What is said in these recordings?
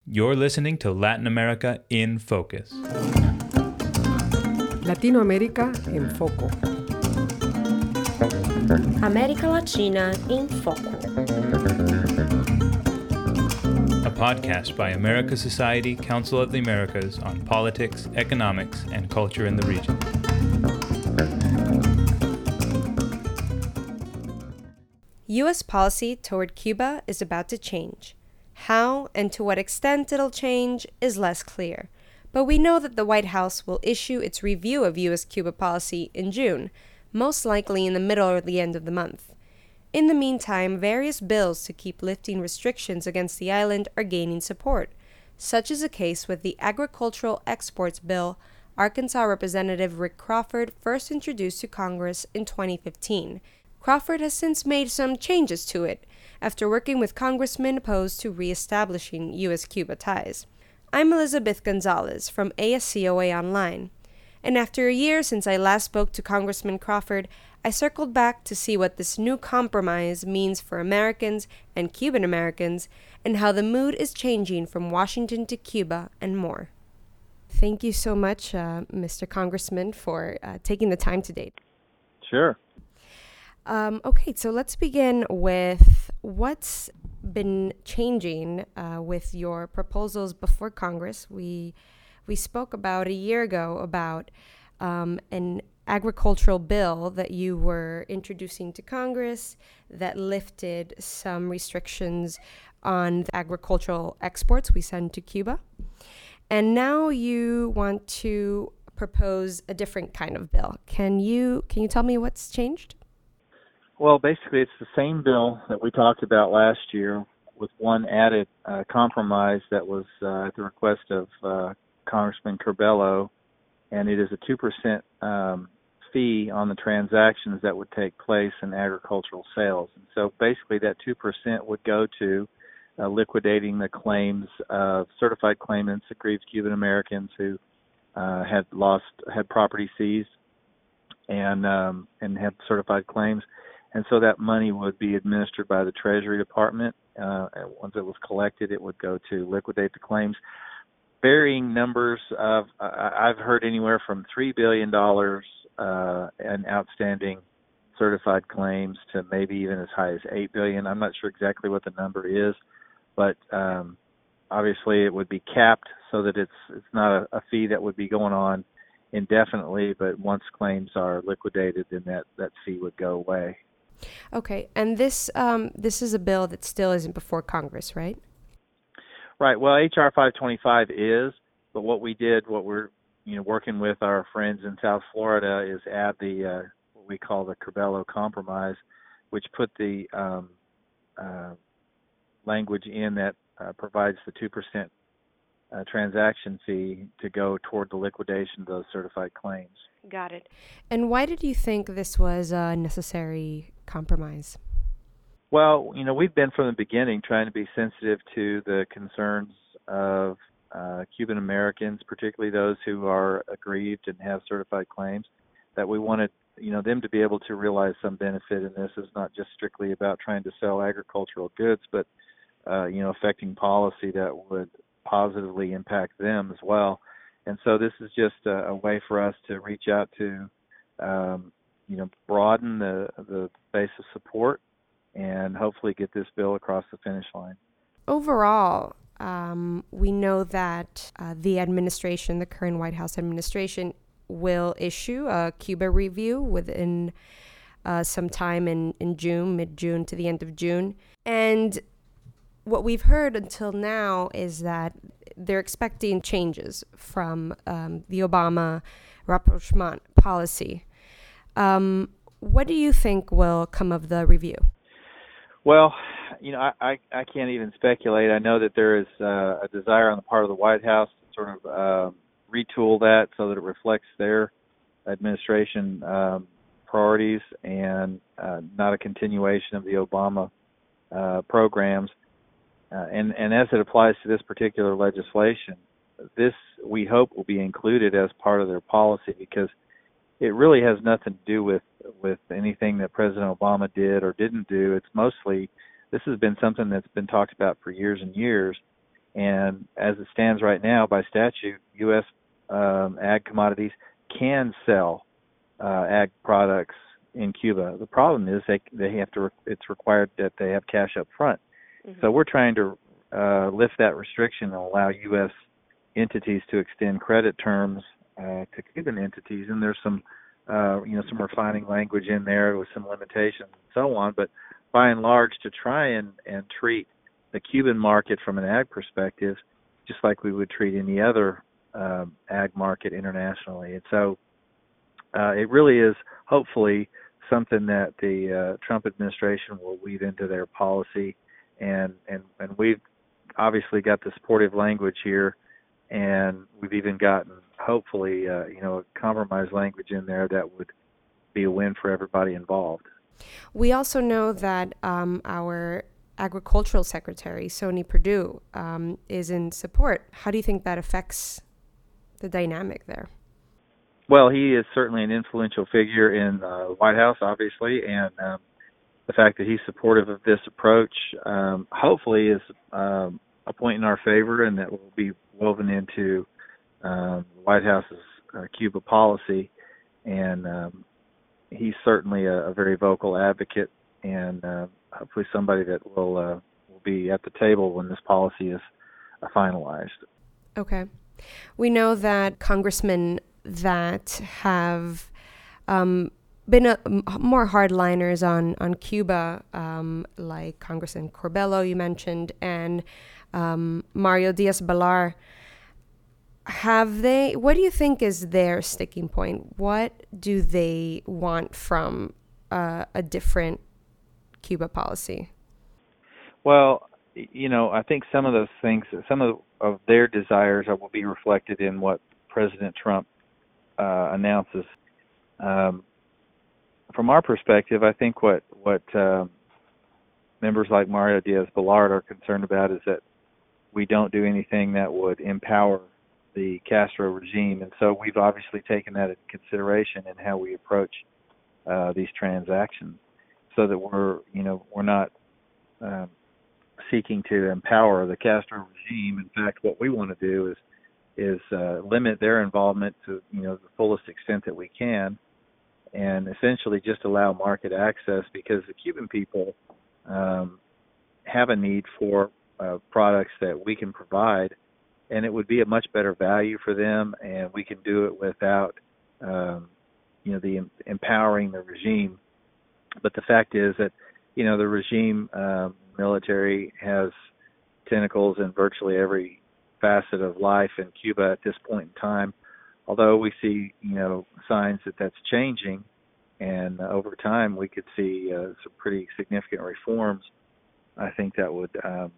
You're listening to Latin America in Focus. Latinoamérica en Foco. América Latina em Foco. A podcast by America Society, Council of the Americas on politics, economics, and culture in the region. U.S. policy toward Cuba is about to change. How and to what extent it'll change is less clear. But we know that the White House will issue its review of U.S. Cuba policy in June, most likely in the middle or the end of the month. In the meantime, various bills to keep lifting restrictions against the island are gaining support. Such is the case with the Agricultural Exports Bill Arkansas Representative Rick Crawford first introduced to Congress in 2015. Crawford has since made some changes to it, after working with congressmen opposed to reestablishing U.S.-Cuba ties. I'm Elizabeth Gonzalez from ASCOA Online, and after a year since I last spoke to Congressman Crawford, I circled back to see what this new compromise means for Americans and Cuban Americans, and how the mood is changing from Washington to Cuba and more. Thank you so much, Mr. Congressman, for taking the time today. Sure. Okay, so let's begin with what's been changing with your proposals before Congress. We spoke about a year ago about an agricultural bill that you were introducing to Congress that lifted some restrictions on the agricultural exports we send to Cuba. And now you want to propose a different kind of bill. Can you tell me what's changed? Well, basically, it's the same bill that we talked about last year with one added compromise that was at the request of Congressman Curbelo, and it is a 2% fee on the transactions that would take place in agricultural sales. And so basically that 2% would go to liquidating the claims of certified claimants, aggrieved Cuban Americans who had property seized and had certified claims. And so that money would be administered by the Treasury Department. Once it was collected, it would go to liquidate the claims. Varying numbers of, I've heard anywhere from $3 billion in outstanding certified claims to maybe even as high as $8 billion. I'm not sure exactly what the number is, but obviously it would be capped so that it's not a fee that would be going on indefinitely, but once claims are liquidated, then that fee would go away. Okay, and this is a bill that still isn't before Congress, right? Right. Well, H.R. 525 is, but what we're working with our friends in South Florida is add the what we call the Curbelo Compromise, which put the language in that provides the 2% transaction fee to go toward the liquidation of those certified claims. Got it. And why did you think this was a necessary compromise? Well, we've been from the beginning trying to be sensitive to the concerns of Cuban Americans, particularly those who are aggrieved and have certified claims, that we wanted, them to be able to realize some benefit in this. Is not just strictly about trying to sell agricultural goods, but, affecting policy that would positively impact them as well. And so this is just a way for us to reach out to, broaden the base of support and hopefully get this bill across the finish line. Overall, we know that the administration, the current White House administration, will issue a Cuba review within some time in June, mid-June to the end of June. And what we've heard until now is that they're expecting changes from the Obama rapprochement policy. What do you think will come of the review? Well, I can't even speculate. I know that there is a desire on the part of the White House to sort of retool that so that it reflects their administration priorities and not a continuation of the Obama programs. And as it applies to this particular legislation, this we hope will be included as part of their policy because it really has nothing to do with anything that President Obama did or didn't do. It's mostly, this has been something that's been talked about for years and years, And as it stands right now, by statute, U.S. Ag commodities can sell ag products in Cuba. The problem is they have to. It's required that they have cash up front. Mm-hmm. So we're trying to lift that restriction and allow U.S. entities to extend credit terms to Cuban entities. And there's some some refining language in there with some limitations and so on. But by and large, to try and treat the Cuban market from an ag perspective just like we would treat any other ag market internationally. And so it really is hopefully something that the Trump administration will weave into their policy. And we've obviously got the supportive language here, and we've even gotten hopefully a compromise language in there that would be a win for everybody involved. We also know that our Agricultural Secretary, Sonny Perdue, is in support. How do you think that affects the dynamic there? Well, he is certainly an influential figure in the White House, obviously, and the fact that he's supportive of this approach hopefully is a point in our favor, and that will be woven into the White House's Cuba policy. And he's certainly a very vocal advocate, and hopefully somebody that will be at the table when this policy is finalized. Okay. We know that congressmen that have been more hardliners on Cuba, like Congressman Corbello you mentioned, and Mario Diaz-Balart, what do you think is their sticking point? What do they want from a different Cuba policy? Well, I think some of those things, some of their desires will be reflected in what President Trump announces. From our perspective, I think what members like Mario Diaz-Balart are concerned about is that we don't do anything that would empower the Castro regime, and so we've obviously taken that into consideration in how we approach these transactions, so that we're not seeking to empower the Castro regime. In fact, what we want to do is limit their involvement to the fullest extent that we can, and essentially just allow market access, because the Cuban people have a need for products that we can provide, and it would be a much better value for them, and we can do it without the empowering the regime. But the fact is that the regime military has tentacles in virtually every facet of life in Cuba at this point in time. Although we see signs that that's changing, and over time we could see some pretty significant reforms, I think that would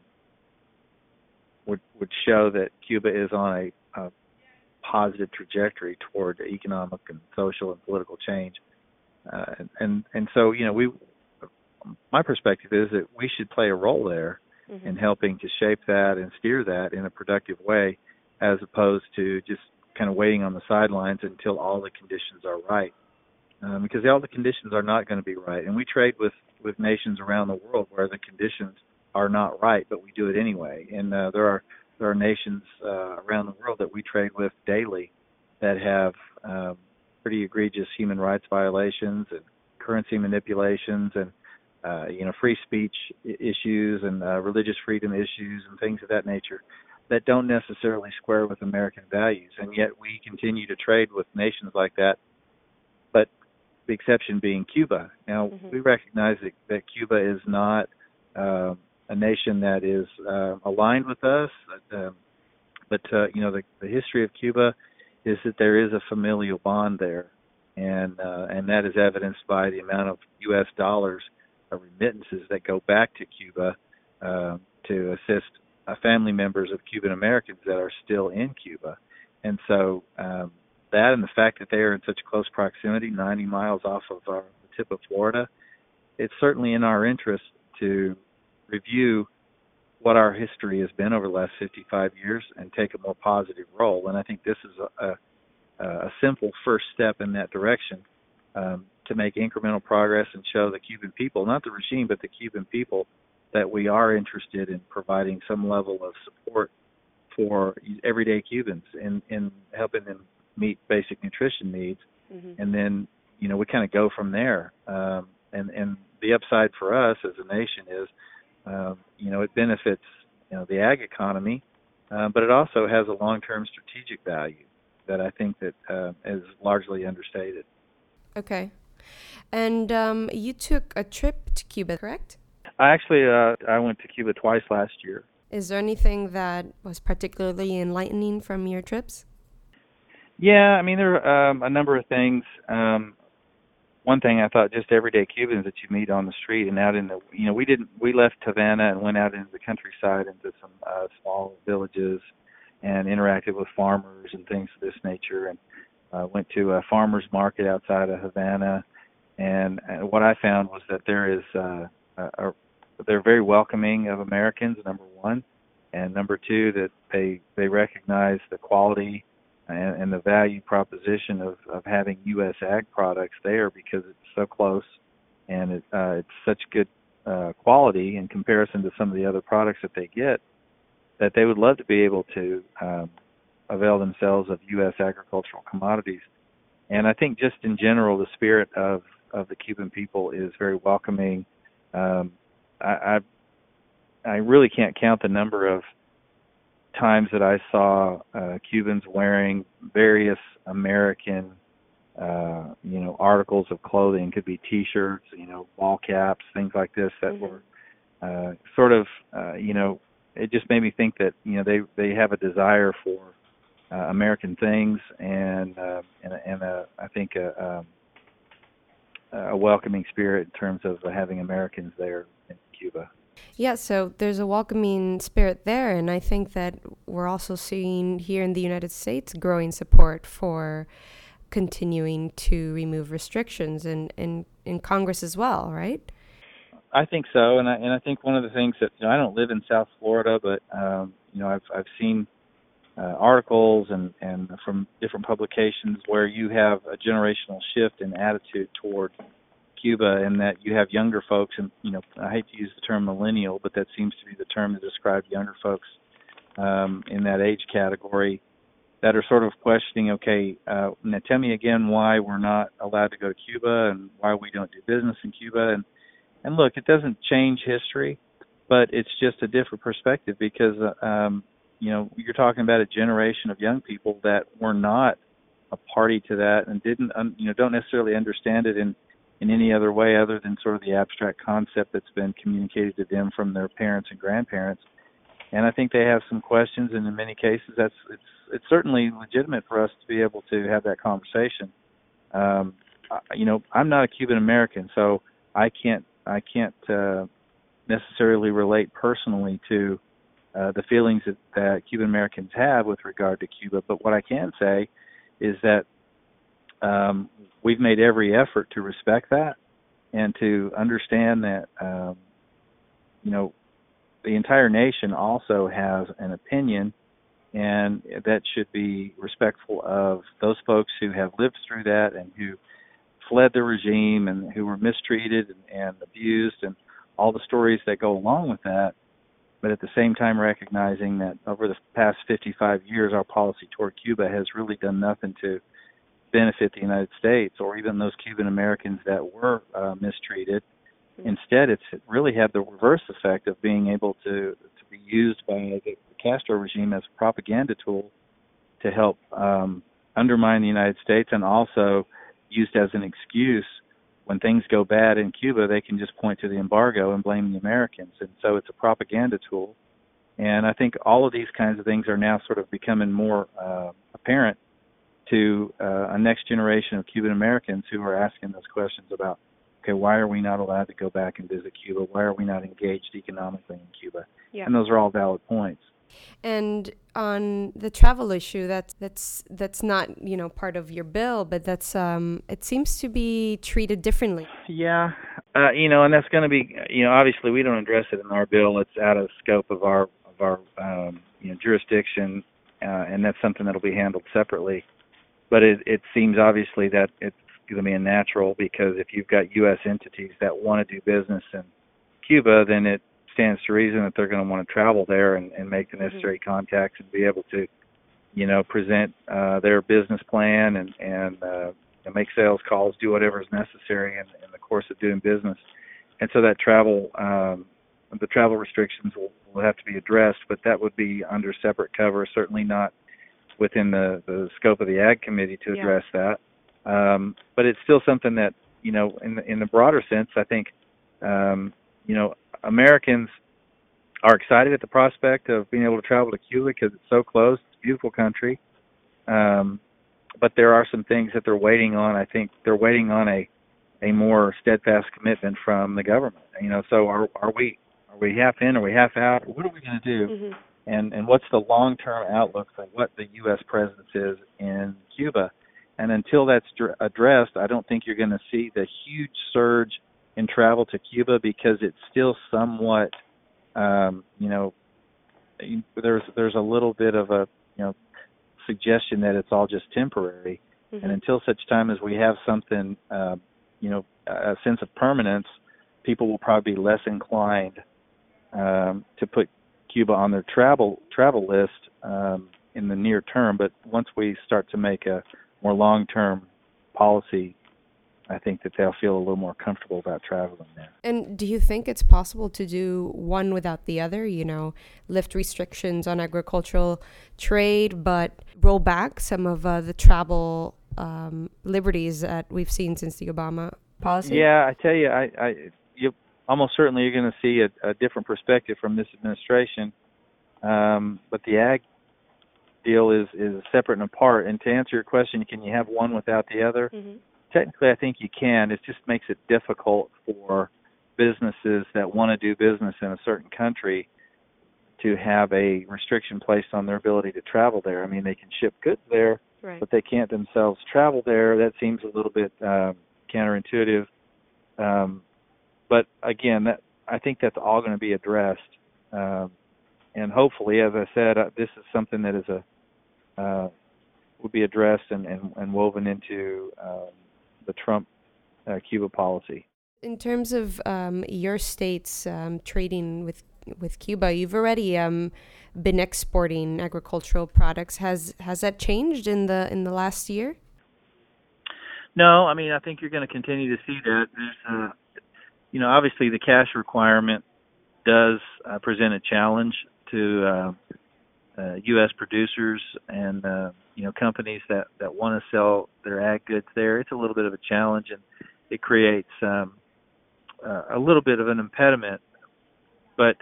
show that Cuba is on a positive trajectory toward economic and social and political change. And so my perspective is that we should play a role there in helping to shape that and steer that in a productive way, as opposed to just kind of waiting on the sidelines until all the conditions are right. Because all the conditions are not going to be right. And we trade with nations around the world where the conditions are not right, but we do it anyway. And there are nations around the world that we trade with daily that have pretty egregious human rights violations and currency manipulations and free speech issues and religious freedom issues and things of that nature that don't necessarily square with American values. And yet we continue to trade with nations like that, but the exception being Cuba. Now, we recognize that Cuba is not a nation that is aligned with us, but the history of Cuba is that there is a familial bond there, and that is evidenced by the amount of U.S. dollars remittances that go back to Cuba to assist family members of Cuban Americans that are still in Cuba. And so that, and the fact that they are in such close proximity, 90 miles off of the tip of Florida, it's certainly in our interest to review what our history has been over the last 55 years and take a more positive role. And I think this is a simple first step in that direction, to make incremental progress and show the Cuban people, not the regime, but the Cuban people, that we are interested in providing some level of support for everyday Cubans in helping them meet basic nutrition needs. And then, we kind of go from there. And the upside for us as a nation is, it benefits, the ag economy, but it also has a long-term strategic value that I think that is largely understated. Okay. And you took a trip to Cuba, correct? I went to Cuba twice last year. Is there anything that was particularly enlightening from your trips? Yeah, there are a number of things. One thing I thought, just everyday Cubans that you meet on the street and out in the, we left Havana and went out into the countryside into some small villages and interacted with farmers and things of this nature, and went to a farmer's market outside of Havana. And what I found was that they're very welcoming of Americans, number one, and number two, that they recognize the quality and the value proposition of having U.S. ag products there, because it's so close and it's such good quality in comparison to some of the other products that they get, that they would love to be able to avail themselves of U.S. agricultural commodities. And I think just in general, the spirit of the Cuban people is very welcoming. I really can't count the number of times that I saw Cubans wearing various American, articles of clothing. Could be T-shirts, ball caps, things like this that were sort of, it just made me think that they have a desire for American things and I think a welcoming spirit in terms of having Americans there in Cuba. Yeah, so there's a welcoming spirit there, and I think that we're also seeing here in the United States growing support for continuing to remove restrictions in Congress as well, right? I think so, and I think one of the things that I don't live in South Florida, but I've seen articles and from different publications where you have a generational shift in attitude toward Cuba, and that you have younger folks, and I hate to use the term millennial, but that seems to be the term to describe younger folks in that age category, that are sort of questioning, okay, now tell me again why we're not allowed to go to Cuba and why we don't do business in Cuba. And look, it doesn't change history, but it's just a different perspective, because you're talking about a generation of young people that were not a party to that and don't necessarily understand it in any other way other than sort of the abstract concept that's been communicated to them from their parents and grandparents. And I think they have some questions, and in many cases it's certainly legitimate for us to be able to have that conversation. I'm not a Cuban American, so I can't necessarily relate personally to the feelings that Cuban Americans have with regard to Cuba. But what I can say is that we've made every effort to respect that and to understand that, the entire nation also has an opinion, and that should be respectful of those folks who have lived through that and who fled the regime and who were mistreated and abused, and all the stories that go along with that. But at the same time, recognizing that over the past 55 years, our policy toward Cuba has really done nothing to benefit the United States or even those Cuban Americans that were mistreated. Instead, it's really had the reverse effect of being able to be used by the Castro regime as a propaganda tool to help undermine the United States, and also used as an excuse when things go bad in Cuba. They can just point to the embargo and blame the Americans. And so it's a propaganda tool. And I think all of these kinds of things are now sort of becoming more apparent to a next generation of Cuban Americans who are asking those questions about, okay, why are we not allowed to go back and visit Cuba? Why are we not engaged economically in Cuba? Yeah. And those are all valid points. And on the travel issue, that's not part of your bill, but that's it seems to be treated differently. Yeah, and that's going to be obviously we don't address it in our bill. It's out of scope of our jurisdiction, and that's something that'll be handled separately. But it seems obviously that it's going to be a natural, because if you've got U.S. entities that want to do business in Cuba, then it stands to reason that they're going to want to travel there and make the necessary contacts and be able to, present their business plan and make sales calls, do whatever is necessary in the course of doing business. And so that the travel restrictions will have to be addressed, but that would be under separate cover, certainly not within the scope of the Ag Committee to address that. But it's still something that, in the broader sense, I think, Americans are excited at the prospect of being able to travel to Cuba because it's so close. It's a beautiful country. But there are some things that they're waiting on. I think they're waiting on a more steadfast commitment from the government. So are we half in? Are we half out? What are we going to do? And what's the long-term outlook for what the U.S. presence is in Cuba? And until that's addressed, I don't think you're going to see the huge surge in travel to Cuba because it's still somewhat, there's a little bit of a, suggestion that it's all just temporary. And until such time as we have something, a sense of permanence, people will probably be less inclined to put Cuba on their travel list in the near term. But once we start to make a more long-term policy, I think that they'll feel a little more comfortable about traveling there. And do you think it's possible to do one without the other, lift restrictions on agricultural trade, but roll back some of the travel liberties that we've seen since the Obama policy? Yeah, I tell you, you almost certainly you're going to see a different perspective from this administration. But the ag deal is separate and apart. And to answer your question, can you have one without the other? Technically, I think you can. It just makes it difficult for businesses that want to do business in a certain country to have a restriction placed on their ability to travel there. I mean, they can ship goods there, but they can't themselves travel there. That seems a little bit counterintuitive. But again, I think that's all going to be addressed. And hopefully, as I said, this is something that is would be addressed and woven into the Trump Cuba policy. In terms of your state's trading with Cuba, you've already been exporting agricultural products. Has that changed in the last year? No, I mean, I think you're going to continue to see that. There's, obviously the cash requirement does present a challenge to U.S. producers and companies that want to sell their ag goods there. It's a little bit of a challenge, and it creates a little bit of an impediment. But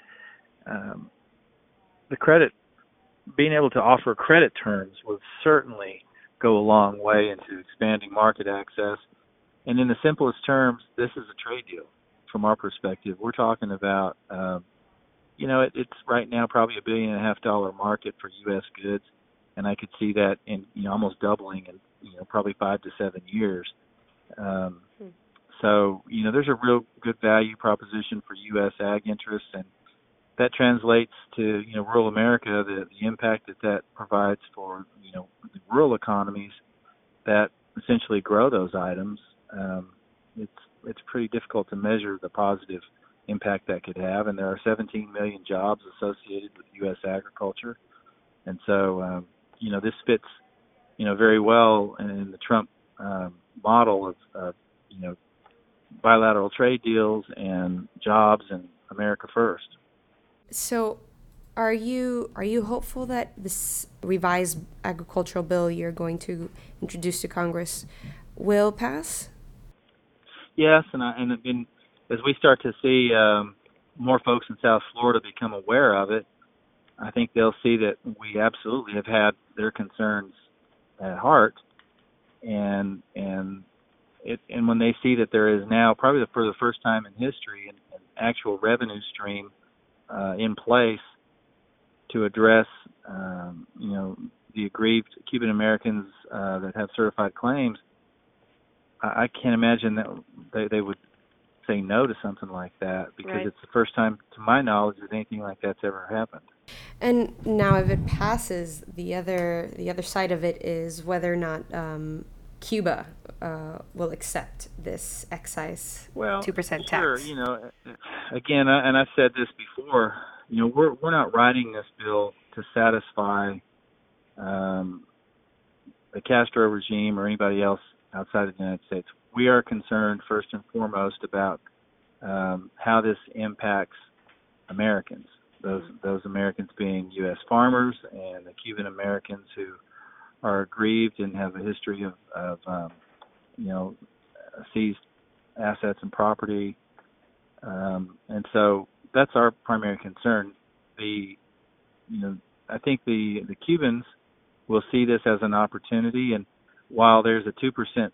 the credit, being able to offer credit terms would certainly go a long way into expanding market access. And in the simplest terms, this is a trade deal from our perspective. We're talking about, it's right now probably $1.5 billion market for U.S. goods. And I could see that in almost doubling in probably 5 to 7 years. So there's a real good value proposition for U.S. ag interests, and that translates to rural America. The impact that provides for the rural economies that essentially grow those items. It's pretty difficult to measure the positive impact that could have, and there are 17 million jobs associated with U.S. agriculture, and so. This fits, very well in the Trump model of bilateral trade deals and jobs and America first. So, are you hopeful that this revised agricultural bill you're going to introduce to Congress will pass? Yes, and as we start to see more folks in South Florida become aware of it, I think they'll see that we absolutely have had their concerns at heart, and when they see that there is now probably for the first time in history an actual revenue stream in place to address the aggrieved Cuban Americans that have certified claims, I can't imagine that they would say no to something like that, because it's the first time, to my knowledge, that anything like that's ever happened. And now, if it passes, the other side of it is whether or not Cuba will accept this excise 2% tax. Sure, again, and I've said this before, we're not writing this bill to satisfy the Castro regime or anybody else outside of the United States. We are concerned first and foremost about how this impacts Americans. Those Americans being U.S. farmers and the Cuban Americans who are aggrieved and have a history of seized assets and property. And so that's our primary concern. I think the Cubans will see this as an opportunity, and while there's a 2%,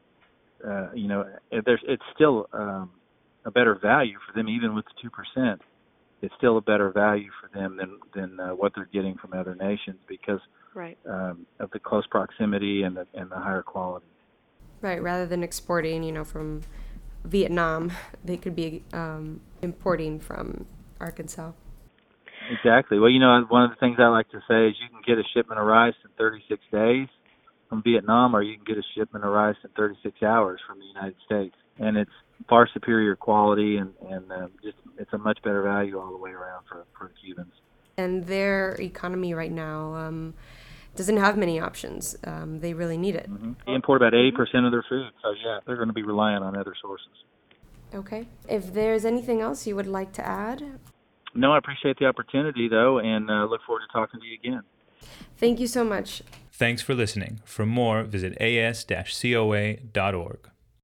it's still a better value for them, even with the 2%. It's still a better value for them than what they're getting from other nations because of the close proximity and the higher quality. Right, rather than exporting, from Vietnam, they could be importing from Arkansas. Exactly. Well, one of the things I like to say is you can get a shipment of rice in 36 days from Vietnam, or you can get a shipment of rice in 36 hours from the United States. And it's far superior quality, and just it's a much better value all the way around for the Cubans. And their economy right now doesn't have many options. They really need it. Mm-hmm. They import about 80% of their food, so yeah, they're going to be reliant on other sources. Okay. If there's anything else you would like to add? No, I appreciate the opportunity, though, and look forward to talking to you again. Thank you so much. Thanks for listening. For more, visit as-coa.org.